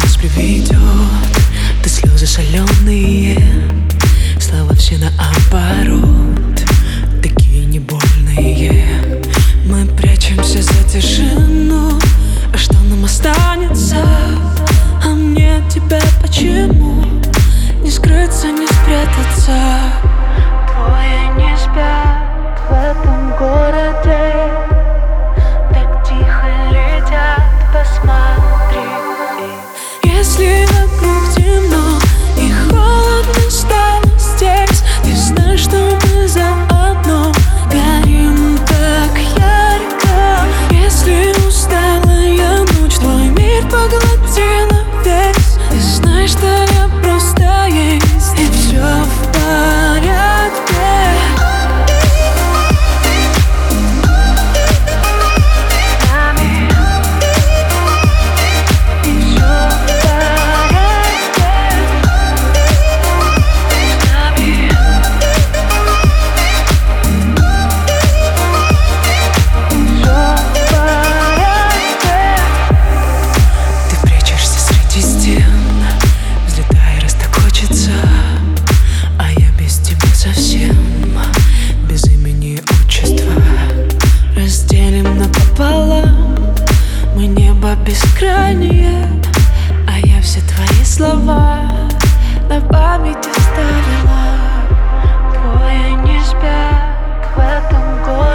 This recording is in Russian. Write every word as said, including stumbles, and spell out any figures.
нас приведет. Ты слезы соленые, слова все наоборот, такие не больные. Мы прячемся за тишину, а что нам останется? А мне от тебя почему не скрыться, не спрятаться? Двое не спят в этом городе, так тихо летят, посмотри. Если вокруг темно и холодно стало здесь, ты знаешь, что мы заодно горим так ярко. Если усталая ночь твой мир поглотила весь, ты знаешь, что я просто есть, и все в порядке. Совсем без имени, отчества разделим напополам. Мы небо бескрайнее, а я все твои слова на память оставила. Двое не спят в этом городе.